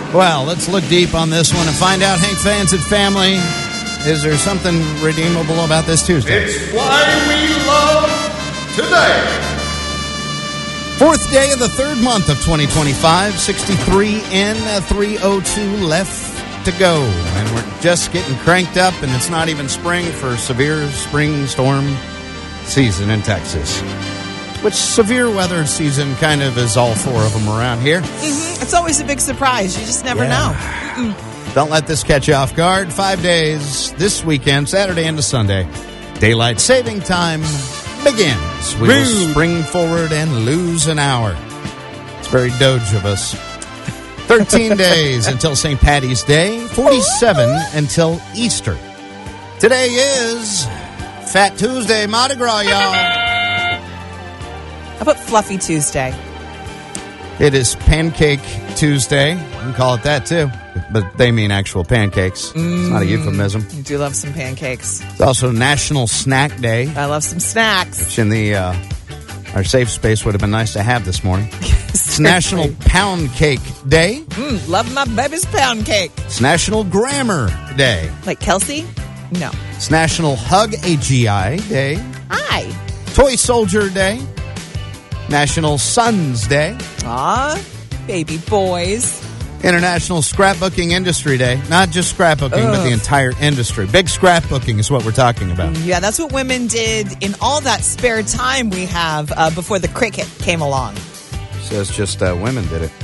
Well, let's look deep on this one and find out, Hank fans and family, is there something redeemable about this Tuesday? It's why we love today. Fourth day of the third month of 2025, 63 and 302 left to go. And we're just getting cranked up, and it's not even spring for severe spring storm season in Texas. Which severe weather season kind of is all four of them around here. Mm-hmm. It's always a big surprise. You just never know. Don't let this catch you off guard. 5 days this weekend, Saturday into Sunday. Daylight saving time begins. We will spring forward and lose an hour. It's very Doge of us. 13 days until St. Patty's Day. 47 until Easter. Today is Fat Tuesday, Mardi Gras, y'all. How about Fluffy Tuesday? It is Pancake Tuesday. You can call it that, too. But they mean actual pancakes. It's not a euphemism. I do love some pancakes. It's also National Snack Day. I love some snacks. Which in the our safe space would have been nice to have this morning. It's National Pound Cake Day. Love my baby's pound cake. It's National Grammar Day. Like Kelsey? No. It's National Hug AGI Day. Hi. Toy Soldier Day. National Sons Day. Aw, baby boys. International Scrapbooking Industry Day. Not just scrapbooking, but the entire industry. Big scrapbooking is what we're talking about. Yeah, that's what women did in all that spare time we have before the cricket came along. Says just women did it.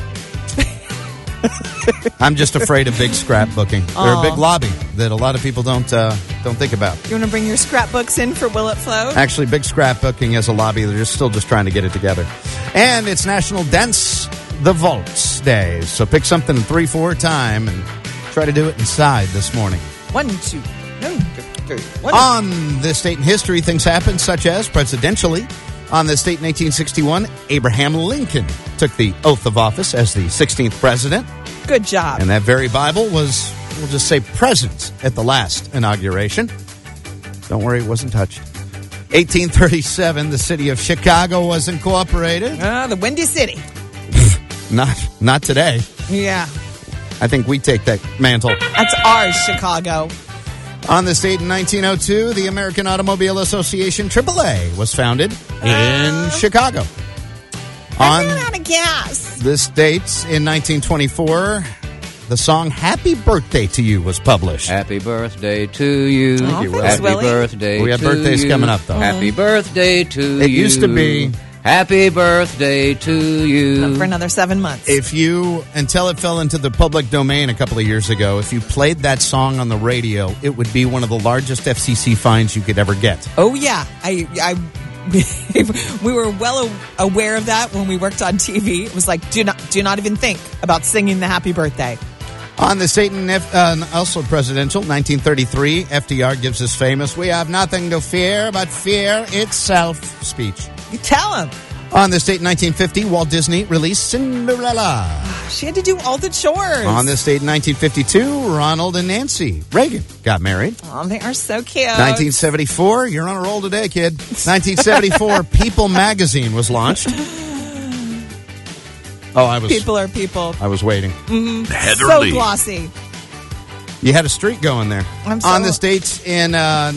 I'm just afraid of big scrapbooking. They're a big lobby that a lot of people don't think about. You want to bring your scrapbooks in for Will It Float? Actually, big scrapbooking as a lobby, they're still trying to get it together. And it's National Dance the Vaults Day. So pick something in 3/4 time and try to do it inside this morning. 1, 2, 3. On this date in history, things happen, such as presidentially. On this date in 1861, Abraham Lincoln took the oath of office as the 16th president. Good job. And that very Bible was, we'll just say, present at the last inauguration. Don't worry, it wasn't touched. 1837, the city of Chicago was incorporated. The Windy City. Not today. Yeah. I think we take that mantle. That's ours, Chicago. On this date in 1902, the American Automobile Association, AAA, was founded in Chicago. I ran out of gas. This date in 1924, the song Happy Birthday to You was published. Happy birthday to you. Oh, thanks, Happy Willie. birthday We have to birthdays you. coming up, though. Happy birthday to you. It used to be... Happy birthday to you. For another 7 months. Until it fell into the public domain a couple of years ago, if you played that song on the radio, it would be one of the largest FCC fines you could ever get. Oh, yeah. We were well aware of that when we worked on TV. It was like, do not even think about singing the happy birthday. On the date also presidential, 1933, FDR gives his famous, "We have nothing to fear but fear itself" speech. You tell him. On this date in 1950, Walt Disney released Cinderella. She had to do all the chores. On this date in 1952, Ronald and Nancy Reagan got married. Oh, they are so cute. 1974, you're on a roll today, kid. 1974, People magazine was launched. People are people. I was waiting. So glossy. You had a streak going there. On this date in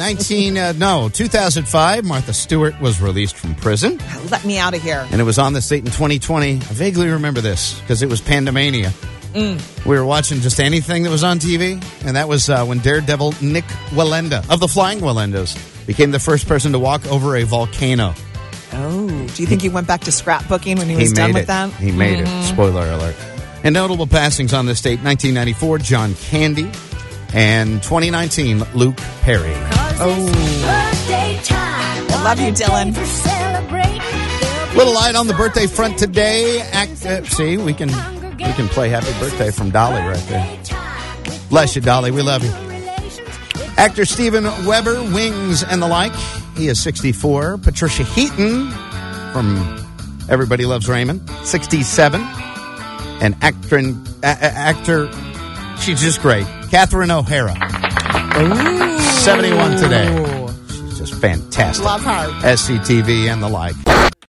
2005, Martha Stewart was released from prison. Let me out of here. And it was on this date in 2020. I vaguely remember this because it was Pandemania. We were watching just anything that was on TV, and that was when Daredevil Nick Wallenda of the Flying Wallendas became the first person to walk over a volcano. Oh, do you think he went back to scrapbooking when he was done with that? He made it. Spoiler alert. And notable passings on this date, 1994, John Candy. And 2019, Luke Perry. Oh. I love you, Dylan. Little light on the birthday front today. See, we can play Happy Birthday from Dolly right there. Bless you, Dolly. We love you. Actor Steven Weber, Wings and the Like. He is 64. Patricia Heaton from Everybody Loves Raymond, 67. And actor, she's just great, Catherine O'Hara. 71 today. She's just fantastic. Love her. SCTV and the Like.